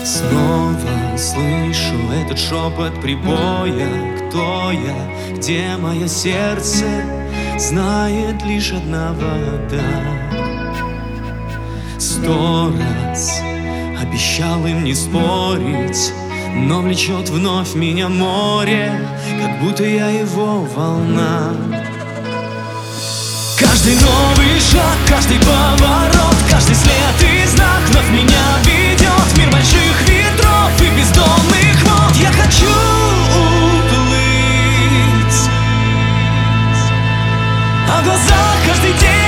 Снова слышу этот шепот прибоя. Кто я, где мое сердце, знает лишь одного, да. 100 раз обещал им не спорить, но влечет вновь меня море, как будто я его волна. Каждый новый шаг, каждый поворот, каждый след и знак вновь меня ведет в мир больших ветров и бездонных вод. Я хочу уплыть, а в глазах каждый день